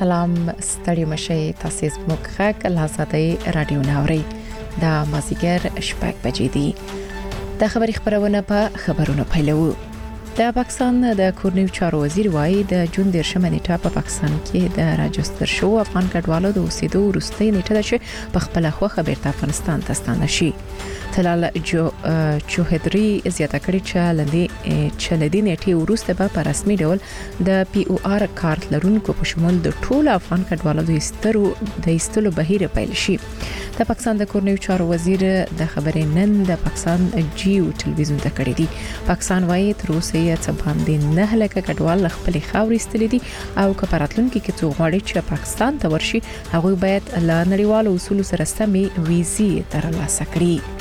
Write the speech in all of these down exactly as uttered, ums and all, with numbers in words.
سلام ستړي مشي تاسو زموږ خاک لازادي رادیو ناوري دا مازیګر شپږ بجې دي د خبري خبرونه په خبرونه پیلو د پاکستان د کورنیو چارو وزیر وایي د جون د شمه نیټه په پاکستان کې د راجستر شو افغان کډوالو د اوسېدو وروستۍ نیټه ده چې په خپل خوخه بیرته افغانستان ته ستانه شي تلال جو چوهدري زیاته کړی چې لدی چې لدی نیټه وروسته به په رسمي ډول د پی او آر کارت لرونکو په شمول د ټولو افغان کډوالو د استرو د استلو بهیر پیل شي د پاکستان د کورنیو چارو وزیر د خبرې نن د پاکستان جیو ټلویزیون ته کړی دی پاکستان وایي تر اوسه یې څه باندې نه لکه کډوال خپل خاورې استلې دي او کپاراتلونکو کې څو غواړي چې پاکستان ته ورشي هغه باید له نړیوالو اصول سره سمې ویزې ترلاسه کړي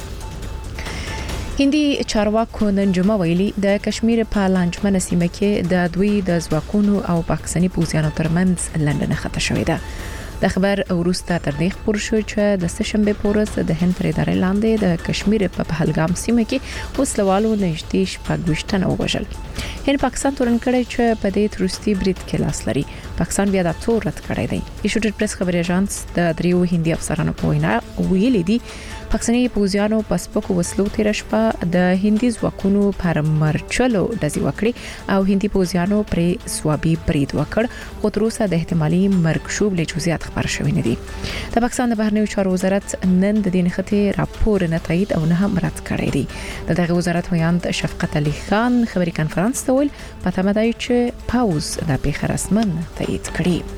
هندي چارواکو نن جمعه ویلي د کشمیر په لانجمن سیمه کې د دوی د ځواکونو او پاکستاني پوځیانو ترمنځ لندن خطه شوې ده د خبر وروسته تر دې خبر شو چې د سشنبه پورس د هند تر ادارې لاندې د کشمیر په پهلګام سیمه کې وسلوالو نږدې شپږ وشتنه وژل هند پاکستان تورن کړی چې په دې تروستي برید کې لاس لري پاکستان بیا د تور رد کړی دی ایشوټر پریس خبري اژانس د دریو هندي افسرانو په وینا ویلي دي پاکستاني پوځیانو پس پکو وسلو تیر شپه د هندي ځواکونو پر مرچلو دزي وکړي او هندي پوځیانو پرې سوابي برید وکړ خو تر اوسه د احتمالي مرګ شوب له جزئیات خبر شوی نه دي د پاکستان د بهرنیو چارو وزارت نن د دې نخته راپور نه تایید او نه هم رد کړی دی دغه وزارت ویاند شفقت علي خان خبري کانفرنس ته ویل په تمه دی چې پاوز د پیښه رسمن تایید کړي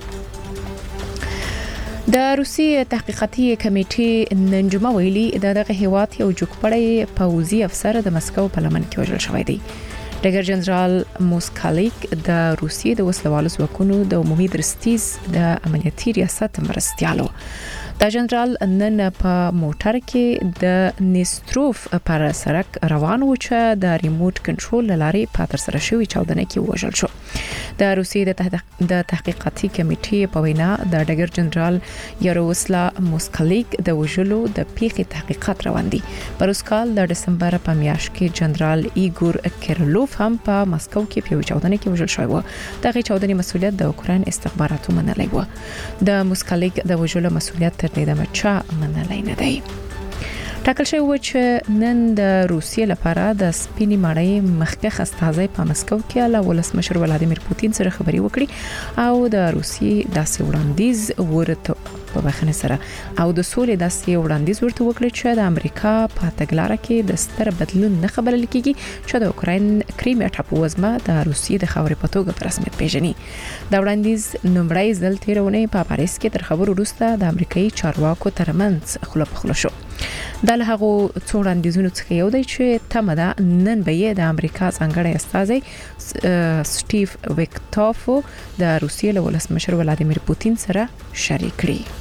د روسي تحقیقاتي کمیټې نن جمعه ویلي د دغه هیواد یو جوړپړی پوځي افسر د مسکو په لمن کې وژل شوی دی ډګر جنرال موسکالیک د روسي د وسلوالو ځواکونو د عمومي درستیز د عملیاتي ریاست مرستيالو د جنرال نن په موټر کې د نیستروف پر سړک روان و چې د ریموټ کنټرول لارې په تر سره شوی چاودنه کې وژل شو د روسي د د تحقیقاتي کمیټې په وینا د ډګر جنرال یاروسلا موسکالیک د وژلو د پیښې تحقیقات روان دي پر اوسکال د دسمبر په میاشت کې جنرال ایګور کیرلوف هم په مسکو کې په چاودنه کې وژل شوی و دغه چاودنې مسؤلیت د اوکرين استخباراتو منلای و د موسکالیک د وژلو مسؤلیت تر دې د مچا منلای نه دی ټاکل شوی و چې نن د روسیې لپاره د سپینې ماڼۍ مخکښ استازی په مسکو کې له ولسمشر ولادیمیر پوتین سره خبري وکړي او د روسیې داسې وړاندیز ورته په بخنه سره او د سولې داسې وړاندیز ورته وکړي چې د امریکا په تګلارې کې د ستر بدلون نه خبرل کیږي چې د اوکرين کریمیا ټاپووزمه د روسیې د خاورې په توګه په رسمیت پیژني دا وړاندیز نومړی ځل تیرونه په پاریس کې تر خبرو وروسته د امریکایي چارواکو ترمنځ خلپ خلو شو د لهغو څو وړاندیزونو څخه یو دی چې تمه ده نن به د امریکا څنګه استازي سټیو ویکټوف د روسیې له ولسمشر ولادیمیر پوتین سره شریک کړي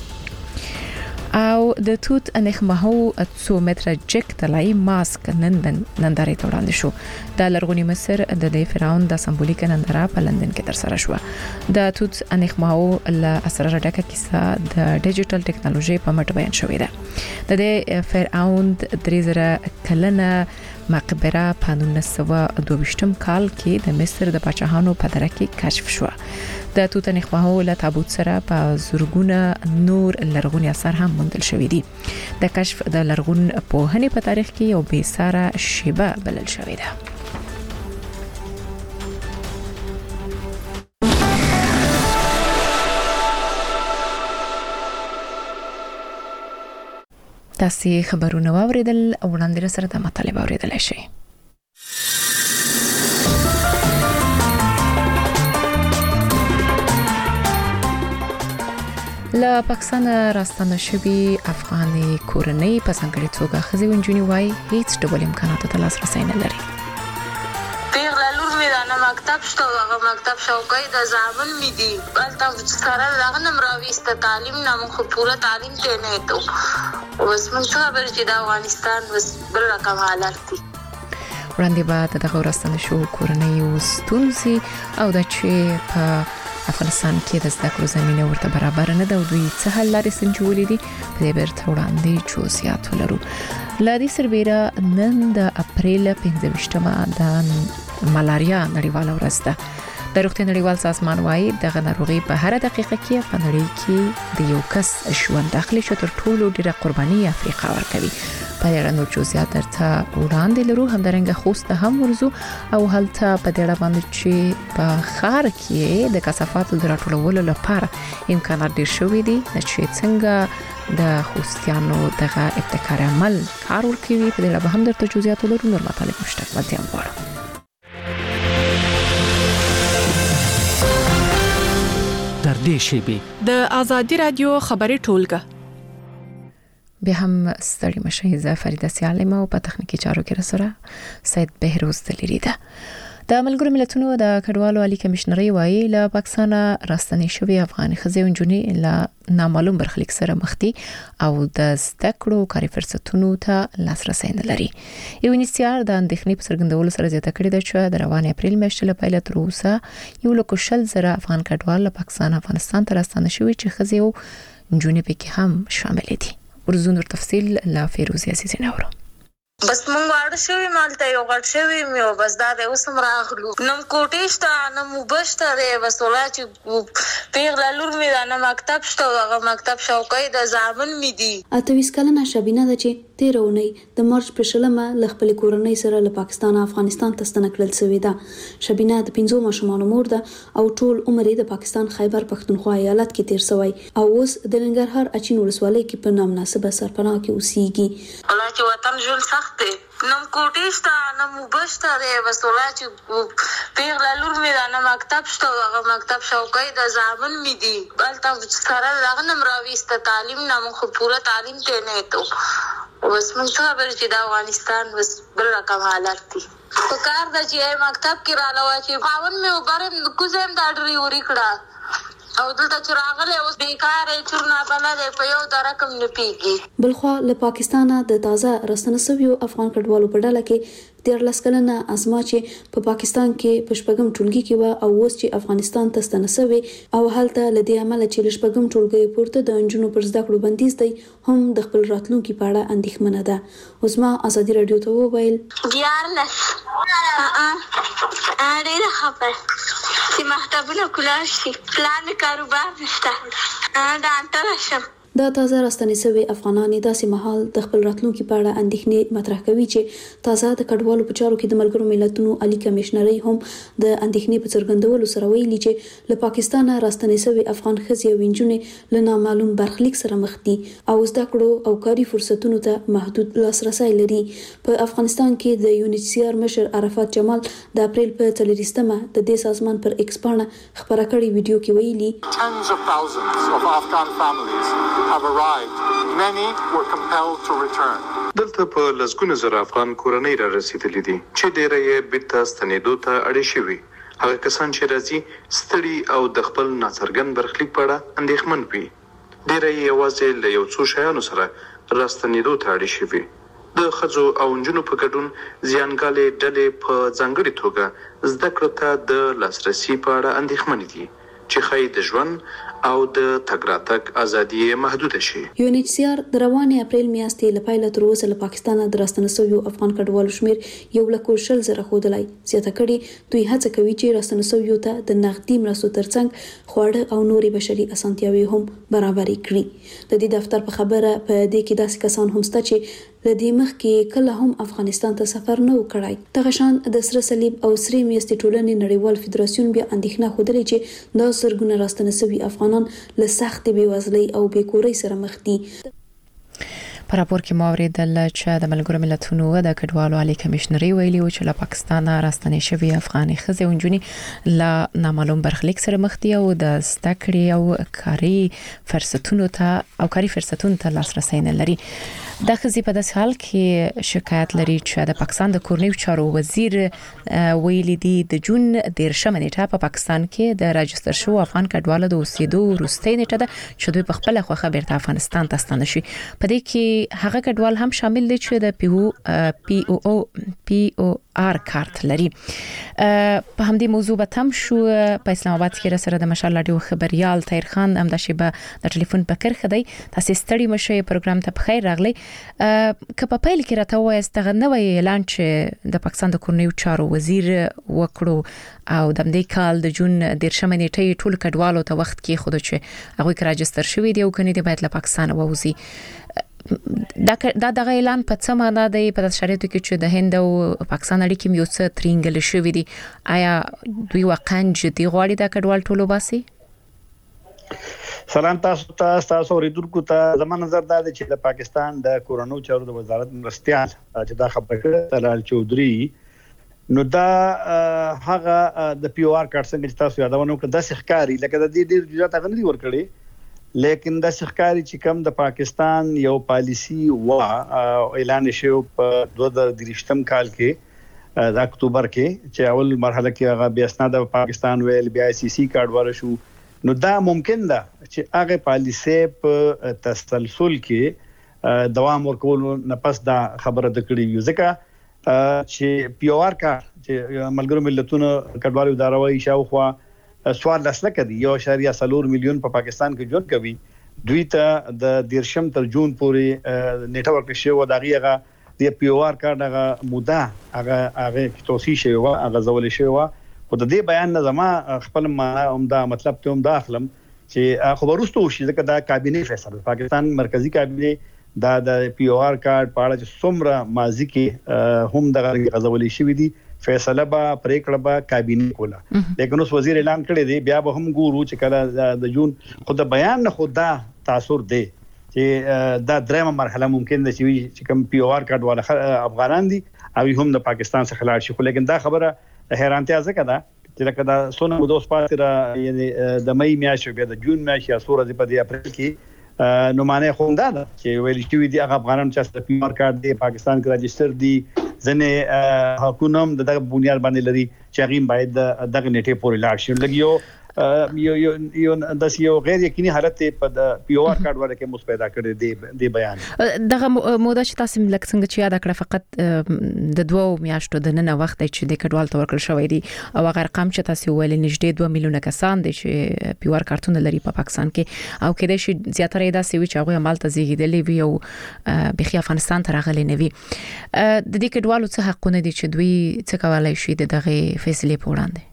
او د توت انخمهو څو متره جک تلای ماسک نن نندارې ته وړاندې شو د لرغونی مصر د د فرعون د سمبولیک ننداره په لندن کې تر سره شو د توت انخمهو له اسرار ډکه کیسه د ډیجیټل ټکنالوژي په مټ بیان شوې ده د فرعون درې زره کلنه مقبره په نولس سوه دوه ویشتم کال کې د مصر د پاچاهانو په دره کې کشف شو د توت انخمهو له تابوت سره په زورګونه نور لرغونی اثار هم موندل شوې دي د کشف د لرغون پوهنې په تاریخ کې یو بې ساره شیبه بلل شوې ده تاسو خبرونه واوریدل او وړاندې سره د مطالبه اوریدل شي له پاکستان راستنه شوی افغاني کورنۍ په څنګه توګه خزي ونجونی وای هیڅ ډول امکاناتو ته لاسرسي نه لري پیغله لور مې دا مکتب شته هغه مکتب شوقي د زامن مې دي بلته سره راغنم راويسته تعلیم نام خو پوره تعلیم ته نه ته اوس موږ خبر چې د افغانستان بس بل رقم حالت دي وړاندې بعد دغه راستنه شو کورنۍ وستونسي او د چې په افغانستان کې د زده کړو زمينه ورته برابر نه ده او دوی څه حل لري سنجولې دي په دې بیرته وړاندې جزئیات ولرو لادي سربېره نن د اپریل پنځه ویشتمه د ملاریا نړیواله ورځ ده د روغتیا نړیوال سازمان وايي دغه ناروغي په هر دقیقه کې په نړۍ کې د یو کس ژوند اخلي چې تر ټولو ډیره قرباني افریقا ورکوي. په اړه نور جزئیات درته وړاندې لرو. همدارنګه خوست هم ورزو او هلته په دې اړه باندې چې په خار کې د کثافاتو د راټولولو لپاره امکانات ډیر شوي دي چې څنګه د خوستیانو دغه ابتکار عمل کار ورکوي. په دې اړه به هم درته جزئیات لرو. نور مطالب مشتق ودیم غواړم. در دې شیبه د آزادی رادیو خبري ټولګه به هم ستړي مشه. زه فریده سیالم او په تخنیکی چارو کې رسره سید بهروز دلیری ده. د ملګرو ملتونو د کډوالو عالی کمشنري وايي له پاکستان راستنې شوی افغاني ښځې او نجونې له نامعلوم برخلیک سره مخ دي او د زده کړو کاري فرصتونو ته لاسرسي نه لري. یو انیسیار د اندېښنې په څرګندولو سره زیاته کړې ده چې د روان اپریل میاشتې له پیل تر اوسه یو لک شل زره افغان کډوال له پاکستان افغانستان ته راستنه شوي چې ښځې او نجونې پکې هم شامل دي. ورزو نور تفصیل لا فیروزی عزیز نورو. بس مونږ واړه شوی مالته یو غټ شوی مې بس دا د اوس راغلو نم کوټېشته نم وبشته دی بس ولا چې پیغله لور مې دا نه مکتب شته هغه مکتب شوقي د ځامن مې دي. اتویس کلنه شبینه ده چې تیر اونۍ د مارچ په شلمه ل خپل کورنۍ سره له پاکستان افغانستان ته ستنه کړل شوې ده. شبینه د پنځو ماشومانو مور ده او ټول عمر یې د پاکستان خیبر پښتونخوا ایالت کې تیر شوی او اوس د ننګرهار اچین ولسوالۍ کې په نامناسبه سرپناه کې اوسېږي. ولا چې وطن ژوند سخت دی نم کوټېشته نم وبشته دی بس ولا چې پیغله لور مې دا نه مکتب شته هغه مکتب شوقي د ځامن مې دي بلته سره دغه نم راويسته تعلیم نه مخ پوره تعلیم ته نه ته بس موږ خبر چې د افغانستان بس بل رقم حالت دي. په کار د چې مکتب کې را لوا چې خاون مې وبره کوزم دا ډری وری کړه او دلته چې راغله اوس بیکاره چورنا بلله په یو د رقم نه پیږي. بلخوا له پاکستانه د تازه راستنه شویو افغان کډوالو په ډله کې د لسکلنه ازما چې په پاکستان کې پښپغم ټولګي کې و او اوس چې افغانستان ته ستنه شوی او هلته لدی عمل چې لشپغم ټولګي پورته د انجونو پر زده کړو بندیز دی هم د خپل راتلونکو په اړه اندېښمنه ده. اوس ما ازادي رادیو ته وویل دیارلس ا اړه خبر چې مکتبونه کولای شي پلان کاروبار نشته دا انټرشم. دا تازه راستنې شوی افغانان داسې مهال د خپل راتلونکو په اړه اندېښنې مطرح کوي چې تازه د کډوالو په چارو کې د ملګرو ملتونو عالی کمشنري هم د اندېښنې په څرګندولو سره ویلي چې له پاکستان راستنې شوی افغان ښځې او نجونې له نامعلوم برخلیک سره مخ دي او زده کړو او کاري فرصتونو ته محدود لاسرسي لري. په افغانستان کې د یونیسیار مشر عرفات جمال د اپریل په څلوریزمه د دې سازمان پر ایکس پاڼه خبره کړې ویډیو کې ویلي tens of thousands of Afghan families have arrived. Many were compelled to return. دلته په لسګونه زره افغان کورنۍ را رسیدلې دي چې ډېره یې بیرته ستنېدو ته اړې شوي. هغه کسان چې راځي ستړي او د خپل ناڅرګند برخلیک په اړه اندېښمن وي. ډېره یې یوازې له یو څو شیانو سره راستنېدو ته اړې شوي. د ښځو او نجونو په ګډون زیانګالې ډلې په ځانګړې توګه زده کړو ته د لاسرسي په اړه اندېښمن دي چې خای د ژوند او د تګ راتګ ازادي محدود شي. یونیسیار د روانې اپریل میاشتې له پیل تر اوسه له پاکستان د راستنه شویو افغان کډوالو شمیر یو لک شل زره خودلای زیاته کړي. دوی هڅه کوي چې راستنه شویو ته د نغدي مرستو ترڅنګ خواړه او نوري بشري اسانتیاوي هم برابر کړي. د دې دفتر په خبره په دې کې داسې کسان هم شته چې لدې مخ کې کله هم افغانستان ته سفر نه وکړای. دغه شان د سره صلیب او سری میاشتې ټولنې نړیوال فدراسیون بیا اندېښنه خوده چې دا سرګونه راستنه شوی افغانان له سخت بېوزلۍ او بېکورۍ سره مخ دي. په راپور کې موریدل چې د ملګرو ملتونو د کډوالو عالی کمشنري ویلي و چې له پاکستان راستنې شوی افغاني ښځې او نجونې له نامعلوم برخلیک سره مخ دي او د زده کړې او کاري فرصتونو ته او کاري فرصتونو ته لاسرسي نه لري. د ښځې په داسې حال کې شکایت لري چې د پاکستان د کورنیو چارو وزیر ویلي دی د جون دیرشمه نیټه په پاکستان کې د راجستر شو افغان کډوالو د اوسېدو وروستۍ نیټه ده چې دوی په خپل خوخه بیرته افغانستان ته ستنه شي. په دې کې هغه کډوال هم شامل دي چې د پی او پی او پی او آر کارت لري. په همدې موضوع به تم شو. په اسلام آباد کې سره د مشال رادیو خبريال طاهر خان هم د شیبه د ټلیفون په کرخه دی. تاسو ستړي مشه پروګرام ته په خیر راغلی. که په پیل کې راته وایي ستغه نوې اعلان چې د پاکستان د کورنیو چارو وزیر وکړو او د دې کال د جون د شمه نیټه ټول کډوالو ته وخت کې خود چې هغه کې راجستر شوی دی او کني دی باید له پاکستان ووزي. دا دا د اعلان په څه معنا دی په شرایطو کې چې د هند او پاکستان اړیکې یو څه ترینګل شوې دي؟ آیا دوی واقعا جدي غواړي دا کډوال ټولو باسي؟ سلام تاسو ته تاسو ریدونکو ته زموږ نظر دا دی چې د پاکستان د کورونو چارو د وزارت مرستيال چې دا خبره کړه طلال چودري نو دا هغه د پی او آر کارت څنګه چې تاسو یادونه کړه د ښکاری لکه د دې ډیر جزات غنډي ور کړی لیکن د ښکاری چې کوم د پاکستان یو پالیسی وا اعلان شوی په دوه هزار درې کال کې د اکتوبر کې چې اول مرحله کې هغه بیا اسناد پاکستان ویل بیا سی سی کارت ور شو نو دا ممکن ده چې هغه پالیسی په تسلسل کې دوام ورکول نه پس دا خبره د کړی یو ځکه چې پی او آر کا چې ملګرو ملتونو کډوالو اداره وایي شاوخوا سوال لسلکه دی یو اشاریه سلور میلیون په پاکستان کې ژوند کوي دوی ته د دیرشم تر جون پورې نیټه ورکړل شو دغه د پی او آر کارت هغه موده هغه هغه توصیه شوی او هغه زول شوی او د دې بیان نه زما خپل معنا عمده مطلب ته هم داخلم چې خبرستو شي ځکه دا کابینه فیصله پاکستان مرکزی کابینه دا د پی او آر کارت په اړه چې څومره ماضی کې هم دغه غزولې شوې دي فیصله با پریکړه با کابینه کوله لیکن اوس وزیر اعلان کړی دی بیا به هم ګورو چې کله د جون خود بیان نه خود دا تاثیر دی چې دا درېمه مرحله ممکن ده چې کوم پی او آر کارت والا افغانان دي او هم د پاکستان څخه لاړ شي خو لیکن دا خبره حیرانتیا ځکه ده چې لکه دا سونه مو دوس پاتې را یعنی د مې میاشت بیا د جون میاشت یا سورې په د اپریل کې نو معنی خو دا ده چې ویل شوی دي هغه افغانان چې پی او آر کارت دی پاکستان کې راجستر دي ځنه حکومت دغه بنیاد باندې لري چې هغه باید دغه نیټه پورې لاړ شي لګیو یو یو یو د یو غیر یقیني حالت په پی او آر کارت ورکه مو پیدا کړی دی د بیان دغه موده چې تاسو لکه څنګه چې یاد کړه فقط د دوه میاشتو د نن وخت چې د کډوال تور کړ شوې دي او هغه رقم چې تاسو ویل نږدې دوه میلیونه کسان دي چې پی او آر کارتونه لري په پاکستان کې او کېدای شي زیاتره دا سوي چې هغه عمل ته زیږیدلې وي او بخي افغانستان ته راغلي نه وي د دې کډوالو څخه حقونه دي چې دوی څه کولای شي دغه فیصله پوراندي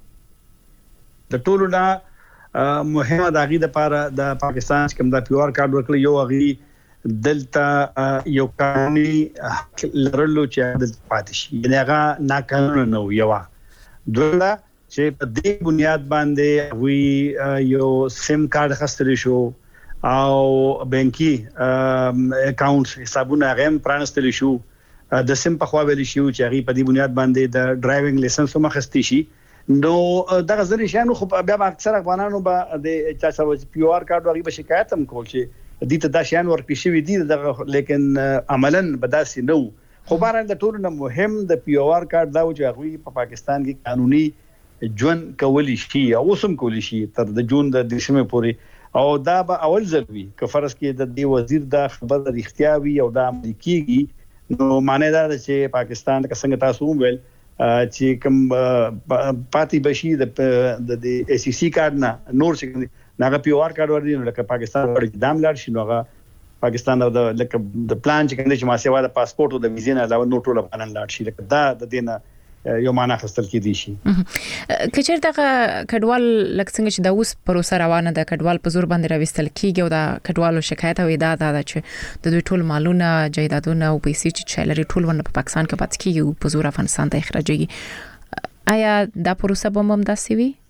د ټولو نه مهمه د غي د لپاره د پاکستان کوم د پی او آر کارت ورکړي یو غي دلته یو قانوني لرلو چې د پاتې شي یعنی هغه ناقانونه نو یو دوله چې په دې بنیاد باندې وی یو سیم کارت خستل شو او بانکي اکاونټ حسابونه غیم پرانستل شو د سیم په خوا ویل شو چې هغه په دې بنیاد باندې د ډرایوینګ لایسنس هم خستی شي نو دغه ځری شانو خو بیا اکثر افغانانو به د چا سره پی او آر کارت ورغي به شکایت هم کول چې دې ته دا شان ورکړي شوی دي دغه لیکن عملاً بداسي نو خو بهر د ټولو نه مهم د پی او آر کارت دا چې هغه په پاکستان کې قانوني ژوند کولی شي او وسم کولی شي تر د جون د دیشمه پورې او دا به اول ځل وي که فرض کې د دی وزیر دا خبر د اختیاري او د امریکایي نو معنی دا چې پاکستان څنګه تاسو ویل چې کوم پاتې بشي د د ای سی سی کارت نه نور چې ناغه پی او آر کارت وردي نو لکه پاکستان ورته دام لاړ شي نوغه پاکستان د لکه د پلان چې کنده چې ما سیوا د پاسپورت او د ویزې نه علاوه نور ټول افغانان لاړ شي لکه دا د دینه یو معنا خستل کې دي شي کچیر دغه کډوال لکه څنګه چې د اوس پروسه روانه ده کډوال په زور باندې راوستل کیږي او د کډوالو شکایت او ادعا ده چې د دوی ټول مالونه جایدادونه او پیسې چې چلري ټول ونه په پاکستان کې پات کیږي او په زور افغانستان ته اخراجيږي آیا دا پروسه به هم داسې وي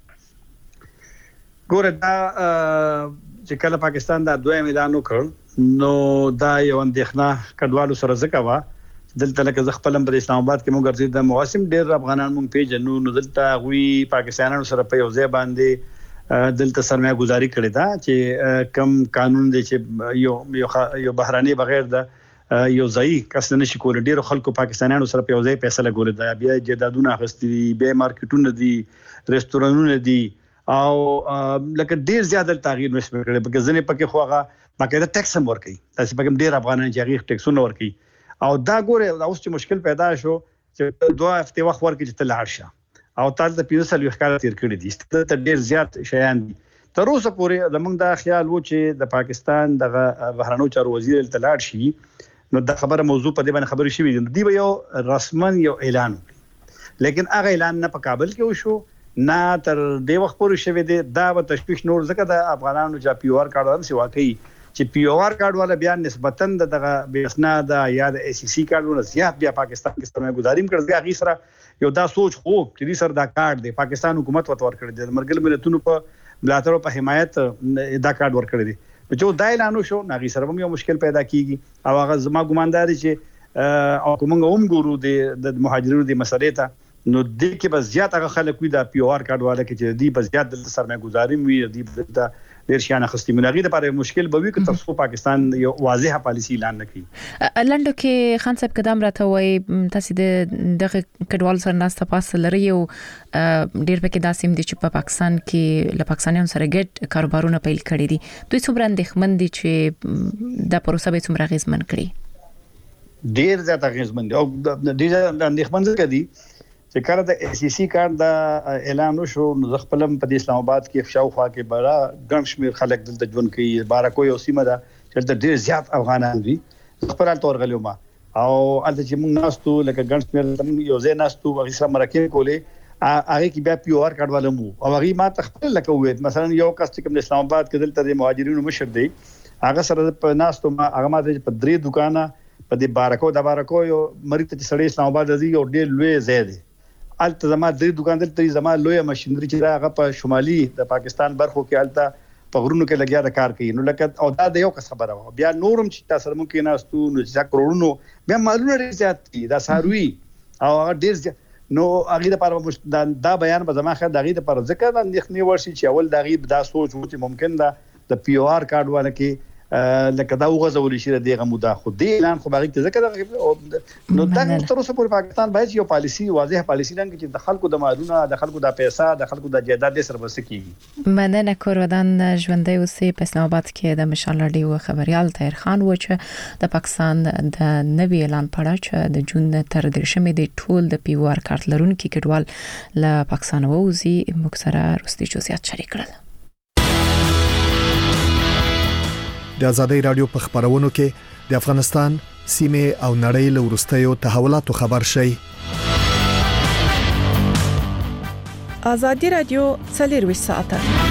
ګوره دا چې کله پاکستان دا دوه اعلان وکړ نو دا یو اندېښنه کډوالو سره ځکه دلته لکه خپل په اسلام آباد کې موږ ګرځي د مواسم ډېر افغانان مونږ پیژنو نو دلته غوي پاکستانانو سره په یو ځای باندې دلته سرمایه گزاري کړې ده چې کم قانون دی چې یو یو بهراني بغیر د یو ځای کس نه شي کول ډېر خلکو پاکستانانو سره په یو ځای فیصله کولې ده بیا جیدادونه اخستي بیا مارکیټونه دي ریسټورانټونه دي او لکه ډېر زیات تغییر نشو کړی په ځنه پکې خوغه باقاعده ټیکس هم ورکړي تاسو پکې ډېر افغانان چې هغه ټیکسونه ورکړي او دا ګوره دا اوس چې مشکل پیدا شو چې دوه هفته وخت ورکړي چې تل هرشه او تاسو د پیوسل یو ښکار تیر کړی دي ست ډیر زیات شیان دي تر اوسه پورې زمونږ دا خیال و چې د پاکستان د بهرنیو چارو وزیر تلاړ شي نو د خبره موضوع په دې باندې خبرې شوې دي دی به یو رسمن یو اعلان لیکن هغه اعلان نه په کابل کې وشو نه تر دې وخت پورې شوې دي دا به تشویش نور ځکه د افغانانو چې پی او آر کارت هم سی واقعي چې پی او آر کارت والا بیا نسبتاً دغه بیسناد یا د ای سی سی کارتونو زیات بیا پاکستان کې سرمایه گذاري کړي هغه سره یو دا سوچ خو چې دې سره دا کارت دی پاکستان حکومت وتور کړی دی مرګل ملتونو په ملاتړ په حمایت دا کارت ور کړی دی چې دا اعلان وشو ناغي سره هم یو مشکل پیدا کیږي او هغه زما ګوماندار چې او کومه هم ګورو د مهاجرینو د مسلې ته نو د کې بس زیات هغه خلک وي د پی او آر کارت والا کې چې دی بس زیات د سرمایه گذاري وي دی د ډیر شانه خستې منغي لپاره مشکل به وي که تاسو پاکستان یو واضحه پالیسی اعلان نکړي لنډو کې خان صاحب قدم راته وای تاسو د دغه کډوال سره ناسته پاس لري یو ډیر پکې داسې دي چې په پاکستان کې له پاکستانیانو سره ګډ کاروبارونه پیل کړي دي دوی څومره اندېښمن دي چې د پروسه به څومره غیزمن کړي ډیر زیات غیزمن دي او د دې اندېښمن ځکه دي چې کله د ای سی سی کارت دا اعلان وشو نو خپلم په اسلام آباد کې شاوخوا کې بڑا ګڼ شمیر خلک دلته ژوند کوي بارکو یو سیمه ده چې د ډیر زیات افغانان دي خپل تور غلیو ما او الته چې موږ ناستو لکه ګڼ شمیر یو ځای ناستو هغه سره مرکه کولې هغه کې بیا پی او آر کارت والو او هغه ما تخپل لکه وې مثلا یو کس چې کوم اسلام آباد کې دلته د مهاجرینو مشر دی هغه سره په ناستو ما هغه ما د په درې دکانه په دې بارکو د بارکو یو مریض چې سړی اسلام آباد دی یو ډیر لوی ځای دی الته زما د دکان دلته زما لوی ماشينري چې هغه په شمالي د پاکستان برخو کې الته په غرونو کې لګیا د کار کوي نو لکه او دا د یو کس خبره و بیا نورم چې تاسو ممکن ناستو نو چې کروڑونو بیا مالونه ډیر زیات دي دا ساروي او ډیر نو هغه لپاره دا بیان به زما خیر دغه لپاره ځکه د اندېښنې ورشي چې اول دغه دا سوچ و چې ممکن دا د پی او آر کارت والا کې لکه دا وغځول شي دغه مودا خو دې اعلان خو باغی ځکه نو دا تر اوسه پورې پاکستان باید یو پالیسی واضح پالیسی لنګ چې د خلکو د مالونه د خلکو د پیسې د خلکو د جایداد سره وسکیږي مننه کورودان ژوندۍ اوسې په اسلام آباد کې د مشال رادیو خبريال طاهر خان و چې د پاکستان د نوي اعلان پړه چې د جون تر درشمې د ټول د پی او آر کارت لرونکو کډوال له پاکستان ووزي مکسره رستي جزئیات شریک کړل د آزادۍ رادیو په خبرونو کې د افغانستان سیمه او نړۍ له ورستیو تحولاتو خبر شي آزادۍ رادیو څلور ساعته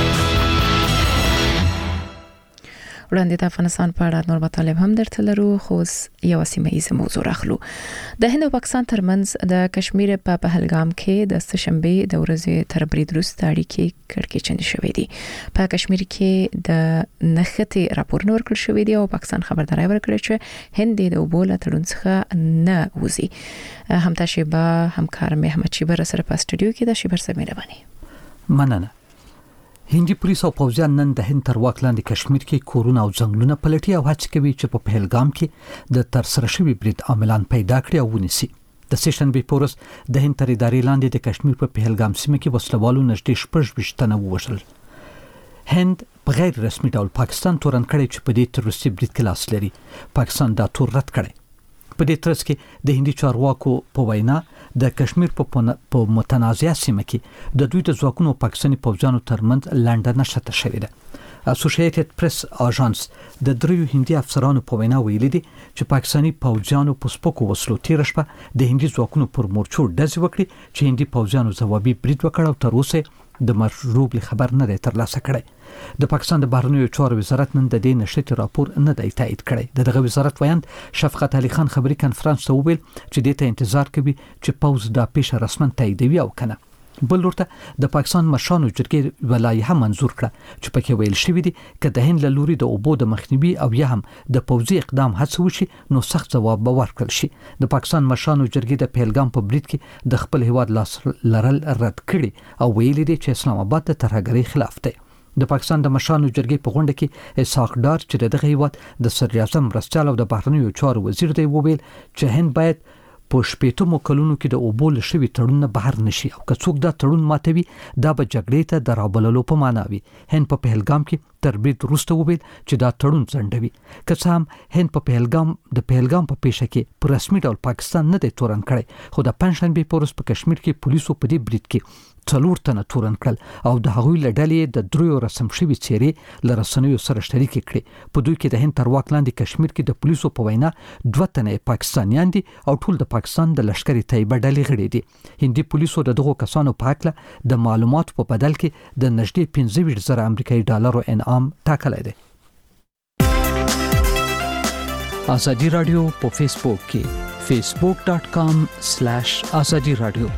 وړاندې د افغانستان په اړه نور مطالب هم درته لرو خو یو سیمه ایزه موضوع راخلو د هند او پاکستان ترمنځ د کشمیر په پهلګام کې د سشنبه د ورځې تر برید وروسته اړیکې کړکېچن شوې دي په کشمیر کې د نښتې راپور نور کړل شوې دي او پاکستان خبرداري ورکړه چې هند د اوبول تړون څخه نه وځي همتا شیبه همکار محمد شیبر سره په استودیو کې د شیبر سره مهرباني مننه هندي پولیس او پوځیان نن د هند تر واک لاندې کشمیر کې کورونه او ځنګلونه پلټي او هڅه کوي چې په پهلګام کې د تر سره شوی برید عاملان پیدا کړي او ونیسي د سیشن به پورس د هند تر ادارې لاندې د کشمیر په پهلګام سیمه کې وسلوالو نږدې شپږ ویشتنه ووژل هند په غیر رسمي ډول پاکستان تورن کړي چې په دې تروریستي برید کې لاس لري پاکستان دا تور رد کړي په دې ترڅ کې د هندي چارواکو په وینا د کشمیر په متنازعه سیمه کې د دوی د ځواکونو پاکستاني پوځیانو ترمنځ لنډه نښته شوې ده اسوسییټډ پریس اژانس د دریو هندي افسرانو په وینا ویلي دي چې پاکستاني پوځیانو په سپکو وسلو تیر شپه د هندي ځواکونو پر مورچو ډزې وکړي چې هندي پوځیانو ځوابي برید وکړ او تر اوسه د مشروب خبر نه دی ترلاسه کړی د پاکستان د بهرنیو چارو وزارت نن د دې نشریت راپور نه دی تایید کړی د دغه وزارت ویاند شفقت علي خان خبري کانفرنس ته ویل چې د ته انتظار کوي چې پوز د پیښه رسمن تاییدوي او کنه بل ورته د پاکستان مشرانو جرګې ولایحه منزور کړه چې پکې ویل شوی دی چې د هند له لوري د اوبو د مخنیوي او یا هم د پوځي اقدام هڅه وشي نو سخت ځواب به ورکړل شي د پاکستان مشرانو جرګې د پهلګام په برید کې د خپل هیواد لاس لرل رد کړي او ویلي دي چې اسلام آباد د ترهګرۍ خلاف دی د پاکستان د مشرانو جرګې په غونډه کې اسحاق ډار چې دغه هیواد د صدر اعظم مرستیال او د بهرنیو چارو وزیر دی وویل چې هند باید په شپېته مو کلونو کې د اوبو له شوي تړون بهر نشي او که څوک دا تړون ماتوي دا به جګړې ته د رابللو په معنا وي. هند په پهلګام کې تر برید وروسته وویل چې دا تړون ځنډوي. که څه هم هند په پهلګام د پهلګام په پیښه کې په رسمي ډول پاکستان نه دی تورن کړی، خو د پنځشنبې په ورځ په کشمیر کې پولیسو په دې برید کې څلور تنه تورن کړل او د هغوی له ډلې د دریو رسم شوي څېرې له رسنیو سره شریکې کړې. په دوی کې د هند تر واک لاندې کشمیر کې د پولیسو په وینا دوه تنه پاکستانیان دي او ټول د پاکستان د لشکري طیبه ډلې غړي دي. هندي پولیسو د دغو کسانو په هکله د معلوماتو په بدل کې د نږدې پنځه ویشت زره امریکایي ډالرو انعام ټاکلی دی. ازادي رادیو په فیسبوک کې facebook dot com slash azadi radio.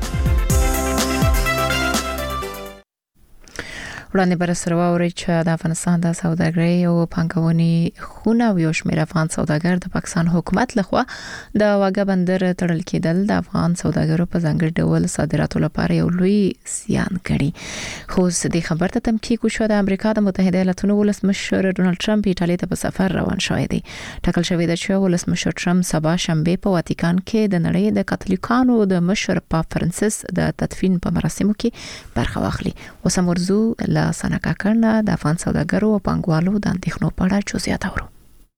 وړاندې بر سره واوري چې د افغانستان د سوداګرۍ او پانګونې خونه او یو شمېر افغان سوداګر د پاکستان حکومت لخوا د واګه بندر تړل کېدل د افغان سوداګرو په ځانګړي ډول صادراتو لپاره یو لوی زیان کړي. خو د خبر ته تمکیک وشو د امریکا د متحده ایالاتونو ولسمشر ډونالد ټرمپ ایټالیا ته په سفر روان شوی دی. ټاکل شوی دی چې ولسمشر ټرمپ سبا شنبه په واتیکان کې د نړۍ د کاتولیکانو د مشر پاپ فرانسیس د تدفین په مراسمو کې برخه واخلي. اوس مرزو لا سنکا کرنا د افغان سوداګرو او پانګوالو د اندېښنو په اړه چوزیات اورو.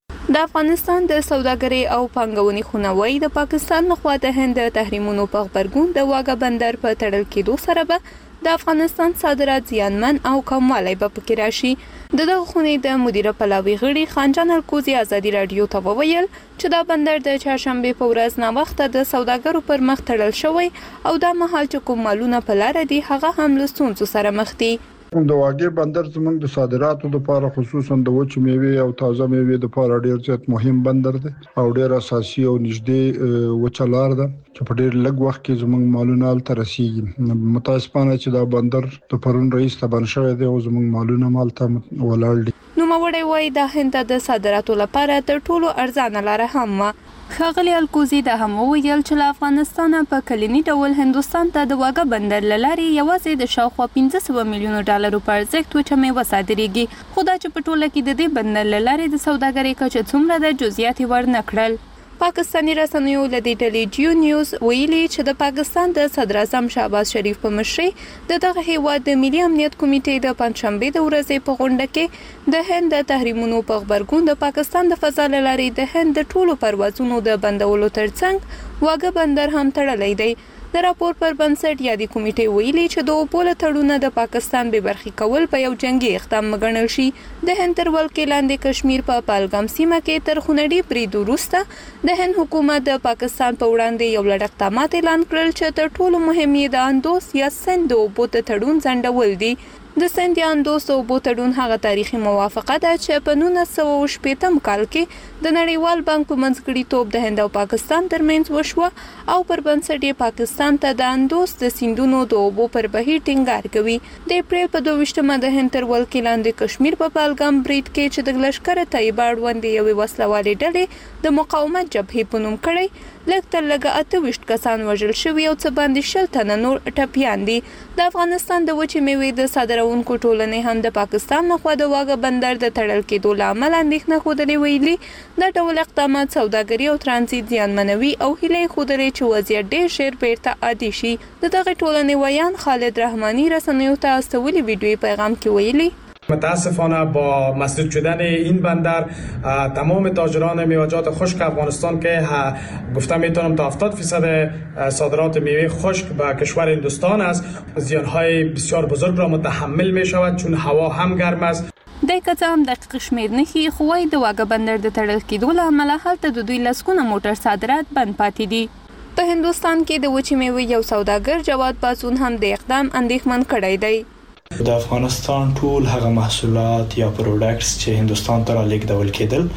د افغانستان د سوداګرۍ او پانګونې خونوي د پاکستان لخوا د هند تحریمونو په خبرګون د واګه بندر په تړل کېدو سره به د افغانستان صادرات زیانمن او کموالی به پکې راشي. د دغه خونې د مدیره پلاوي غړي خانجان الکوزي ازادي رادیو ته وویل چې دا بندر د چهارشنبه په ورځ نا وخت د سوداګرو پر مخ تړل شوی او دا مهال چې کوم مالونه په لار دي هغه هم له ستونزو سره مخ دي. د واګې بندر زموږ د صادراتو لپاره خصوصا د وچ میوې او تازه میوې لپاره ډیر زیات مهم بندر دی او ډیر اساسي او نږدې وچلار ده چې په ډیر لږ وخت کې زموږ مالونه تر رسیدي. متاسفانه چې دا بندر د پرون رئیس ته بن شوی دی او زموږ مالونه مال ته ولاړ دي. نو موړی وای د هند د صادراتو لپاره تر ټولو ارزانه لار هم خغلی الکوزي د هم ویل چې له افغانستان په کلینی ډول هندستان ته د واګه بندر لاري یوازې د شاوخوا پنځه سوه میلیون ډالرو په ارزښت وچه میوه صادریږي. خو دا چې په ټوله کې د دې بندر لاري د سوداګرۍ کچه څومره د جزئیات ورنه کړل. پاکستانی رسنیو له دې ډلې جیو نیوز ویلي چې د پاکستان د صدر اعظم شهباز شریف په مشرۍ د دغه هیواد د ملي امنیت کمیټې د پنځشنبه د ورځې په غونډه کې د هند د تحریمونو په خبرګون د پاکستان د فضا لاري د هند د ټولو پروازونو د بندولو ترڅنګ واګه بندر هم تړلی دی. د راپور پر بنسټ یادي کمیټې ویلي چې د اوبو له تړونه د پاکستان به برخي کول په یو جنگي اقدام مګڼل شي. د هند تر ولکې لاندې کشمیر په پالګام سیمه کې تر خونړي برید وروسته د هند حکومت د پاکستان په وړاندې یو لړ اقدامات اعلان کړل چې تر ټولو مهم یې د اندوس یا سند د اوبو د تړون ځنډول دي. د سند یا اندوس د اوبو تړون هغه تاریخي موافقه ده چې په نولس سوه شپېتم کال کې د نړیوال بانک په منځګړیتوب د هند او پاکستان ترمنځ وشوه او پر بنسټ یې پاکستان ته د اندوس د سیندونو د اوبو پر بهیر ټینګار کوي. د اپریل په دوه ویشتمه د هند تر ولکې لاندې کشمیر په پالګام برید کې چې د لشکره طیبه اړوند یوې وسلوالې ډلې د مقاومت جبهې په نوم کړی لږ تر لږه اته ویشت کسان وژل شوي او څه باندې شل تنه نور ټپیان دي. د افغانستان د وچې میوې د صادروونکو ټولنې هم د پاکستان لخوا د واګه بندر د تړل کېدو له امله اندېښنه ښودلې ویلي دا ډول اقدامات سوداګري او ترانزیت زیانمنوي او هیله یې ښودلې چې وضعیت ډېر ژر بیرته عادي شي. د دغې ټولنې ویان خالد رحمانی رسنیو ته استولي ویډیویي پیغام کې ویلي متاسفانه با مسدود شدن این بندر تمام تاجران میوه‌جات خشک افغانستان که گفتم میتونم تا هفتاد درصد صادرات میوه خشک به کشور هندوستان است زیانهای بسیار بزرگ را متحمل می شود چون هوا هم گرم است. د کته هم دقیق شمیر نه خي خو وايي د واګه بندر د تړل کېدو له امله هلته د دوی لسکونه موټر صادرات بند پاتې دي. په هندوستان کې د وچې میوې یو سوداګر جواد پاسون هم د اقدام اندېښمن کړی دی. د افغانستان ټول هغه محصولات یا پروډکټس چې هندستان ته رالیږدول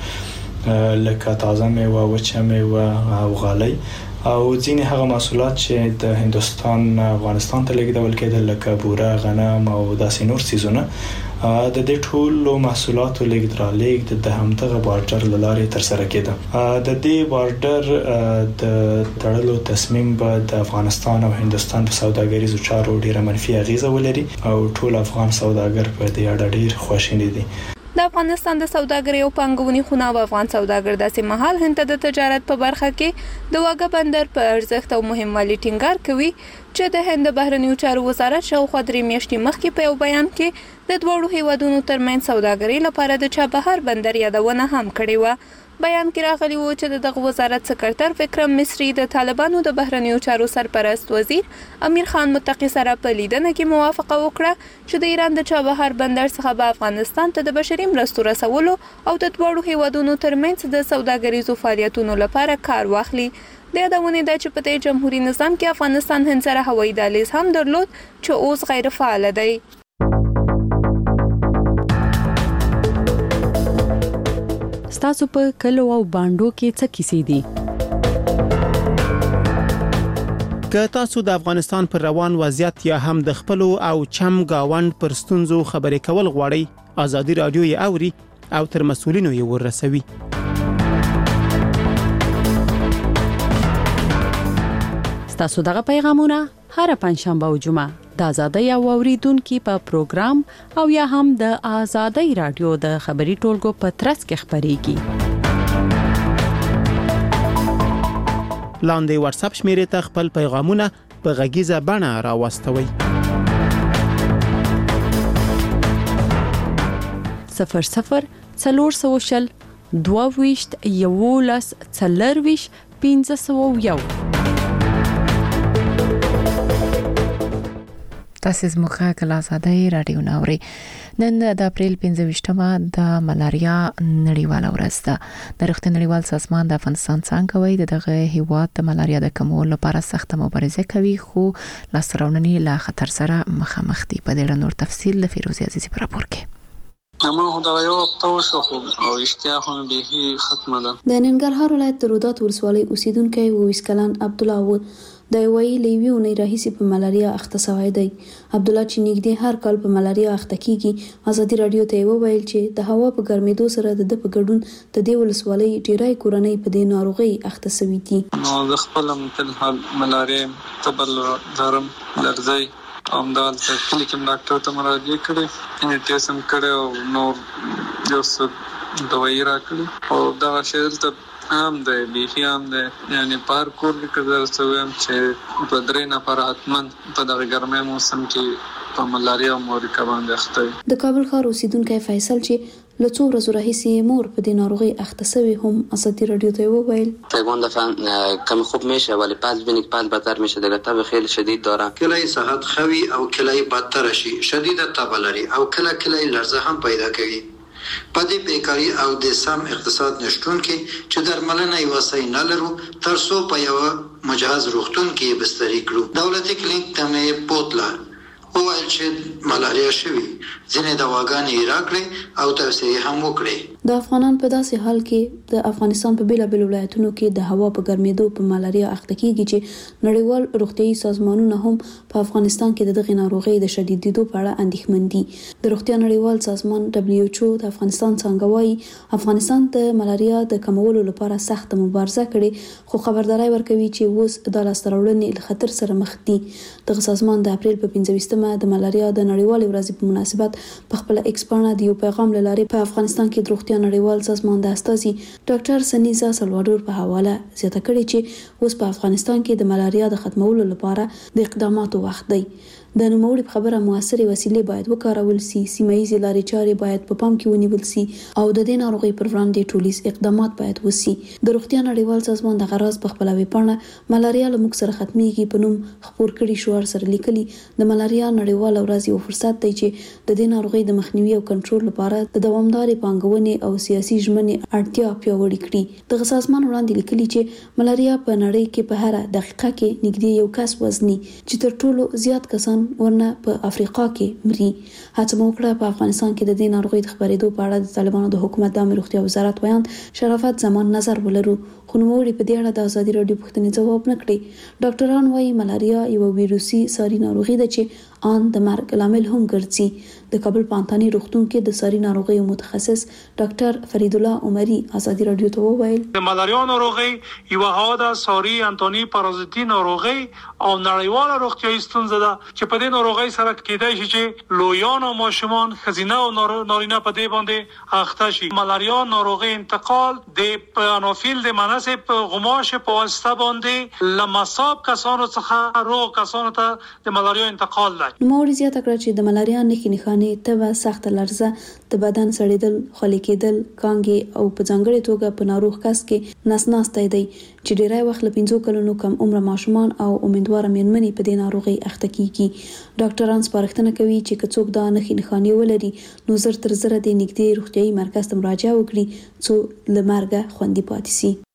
کېدل لکه تازه میوه وچه میوه او غالۍ او ځینې هغه محصولات چې د هندستان افغانستان ته لیږدول کېدل لکه بوره غنم او داسې نور څیزونه د دې ټولو محصولاتو لیږد رالیږد د همدغه بارډر له لارې ترسره کېده. د دې بارډر د تړلو تصمیم به د افغانستان او هندستان په سوداګریزو چارو ډیره منفي اغیزه ولري او ټول افغان سوداګر په دې اړه ډیر خواشیني دي. د افغانستان د سوداګرۍ او پانګونې خونه او افغان سوداګر داسې مهال هند د تجارت په برخه کې د واګه بندر په ارزښت او مهموالي ټینګار کوي چې د هند بهرنیو چارو وزارت شاوخوا درې میاشتې مخکې په یو بیان کې د دوړو هیوادونو ترمنځ سوداګرۍ لپاره د چابهار بندر یادونه هم کړې و. بیان کې راغلی و چې دغه وزارت سکرټر وکرم مصری د طالبانو د بهرنیو چارو سرپرست وزیر امیر خان متقی سره په لیدنه کې موافقه وکړه چې د ایران د چابهار بندر څخه به افغانستان ته د بشري مرستو رسولو او د دوړو هیوادونو ترمنځ د سوداګریزو فعالیتونو لپاره کار واخلي. د یادونې ده چې په دې جمهوریت نظام کې افغانستان هند سره هوایي دهلیز هم درلود چې اوس غیر فعال دی. تاسو په کلو او باندو کې څه کیسې دي؟ که تاسو د افغانستان پر روان وضعیت یا هم د خپل او چم گاوند پر ستونزو خبرې کول غواړئ، ازادي رادیو یې اوري او تر مسؤلینو یې ورسوي. تاسو دغه پیغامونه هر پنځشنبه او جمعه د ازادۍ او اوریدونکو په پروګرام او یا هم د ازادۍ رادیو د خبري ټولګو په ترڅ کې خبريږي. لاندې واتس اپ شمیرې ته خپل پیغامونه په غږیزه بڼه راوستوي. صفر صفر څلور سوشل دوه ویشت یولس څلرویش پنځه سوه یو. تاسو زموږه کله ازادۍ رادیو ناوري. نن د اپریل پنځه ویشتمه د ملاریا نړیواله ورځ ده. د روغتیا نړیوال سازمان د افغانستان څنګه وایي دغه هیواد د ملاریا د کمولو لپاره سخت مبارزه کوي، خو لاسته لا خطر سره مخامخ دي. په دې نور تفصیل د فیروزي عزیزي پر راپور کې. اما خو دا یو توسو او اشتیاقونه به ختمه ده. د ننګرهار ولایت د رودات ولسوالۍ اوسیدونکو وویس کلان عبد الله و د وی لیویو نه راهیسي په ملاریا اخته شوی دی. عبد الله چې نږدې هر کال په ملاریا اخته کیږي، ازادي رادیو ته وویل چې د هوا په ګرمېدو سره د په ګډون د دې ولسوالۍ ډیرای کورنۍ په دې ناروغي اخته شوي دي. نو د خپل متل ملاریا تبل درم لرزي امدال ته کلیکم ډاکټر ته مراجعه کړې، ان ټیسم کړو نو یو څه دوايي راکړي او دا شیل ته هم د بیخي هم د یعنی پار کور کې کزر سویم چې په درې نفر حتمن په دغه ګرمه موسم کې په ملاریا مورکه باندې اخته. د کابل ښار اوسیدونکو فیصل چې لڅو ورځې راهیسي مور په دې ناروغي اخته شوی هم ازادي رادیو ته وویل تقریبا دفعه کم خوب میشه ولی پس ببینید پس بدتر میشه. دیگه تب خیلی شدید داره، کلای صحت خوی او کلای بدتر شي، شدید تب لري او کله کله لرزه هم پیدا کوي. په دې بیکاری او د سم اقتصاد نشټون کې چې درملنه یې وسای نه لرو تر څو په یو مجهز روغتون کې بستری کړو. دولتي کلینیک ته مې بوتله او چې ملاریا شوی ځینې دواګانې راکړې او توصیه هم وکړې. د افغانان په داسې حال کې د افغانستان په بیلابیلو ولایتونو کې د هوا په ګرمېدو په ملاریا اخته کیږي چې نړیوال روغتیايي سازمانونه هم په افغانستان کې دغه ناروغي د شدیدېدو په اړه اندېښمن دي. د روغتیا نړیوال سازمان دبليو ایچ او د افغانستان څنګه وايي افغانستان د ملاریا د کمولو لپاره سخت مبارزه کړې، خو خبرداري ورکوي چې اوس د لاستهراوړنې له خطر سره مخ دي. دغه سازمان د اپریل په پنځه ویشتمه د ملاریا د نړیوال ورځې په مناسبت په خپل ایکس باندې د یو پیغام لاره په افغانستان کې د روغتیا نړیوال سازمان د استاذي ډاکټر سنیزا سلوادور په حواله زیاته کړې چې اوس په افغانستان کې د ملاریا د ختمولو لپاره د اقداماتو وخت دی. د نوموړي په خبره موثرې وسیلې باید وکارول سي، سیمه ییزې لارې چارې باید په پام کې ونیول سي او د دې ناروغي پر وړاندې ټولیز اقدامات باید وسي. د روغتیا نړیوال سازمان د غراض په خپل ویبپاڼه ملاریا له موږ سره ختميږي په نوم خبر کړي شوار سره لیکلي د ملاریا نړیوال ورځ یو فرصت دی چې د دې ناروغي د مخنیوي او کنټرول لپاره د دوامدارې پانګونې او سیاسي ژمنې اړتیا پیاوړې کړي. دغه سازمان وړاندې لیکلي چې ملاریا په نړۍ کې په هر دقیقه کې نږدې یو کس وزني چې تر ټولو زیات کسان ورنه په افریقا کې مري. هڅه وکړه په افغانستان کې د دې ناروغي د خبرېدو په اړه د طالبانو د حکومت د روغتیا وزارت ویان شرافت زمان نظر ولرو، خو نوموړي په دې اړه د ازادي رادیو پوښتنې ځواب نه کړی. ډاکټران وايي ملاریا یو ویروسي ساري ناروغي ده چې ان د مرګ لامل هم ګرځي. د کابل پانتانی روغتون کې د ساري ناروغیو متخصص ډاکټر فرید الله عمري ازادي رادیو ته وویل د ملاریا ناروغي یو هغه د ساري انټونی پارازیتي ناروغي او نړیواله روغتیايي ستونزه ده چې په دې ناروغي سره کېدای شي چې لویان او ماشومان خزینه او نارینه په دې باندې اخته شي. ملاریا ناروغي انتقال د انوفیل د مناسب غماش په واسطه باندې لمصاب کسانو څخه روغ کسانو ته د ملاریا انتقال دی. نو موري زیاته کړ چې د ملاریا نښې نښانې تبه سخت لرزه د بدن سړېدل خولې کېدل کانګې او په ځانګړي توګه په ناروغ کس کې نس ناستی دی چې ډیری وخت له پنځو کلونو کم عمر ماشومان او امیدوار میرمنې په دې ناروغي اخته کیږي. ډاکټران سپارښتنه کوي چې که څوک دا نښې نښانې ولري نو زر تر زر د نږدې روغتیايي مرکز ته مراجعه وکړي څو له مرګه خوندي پاتې شي.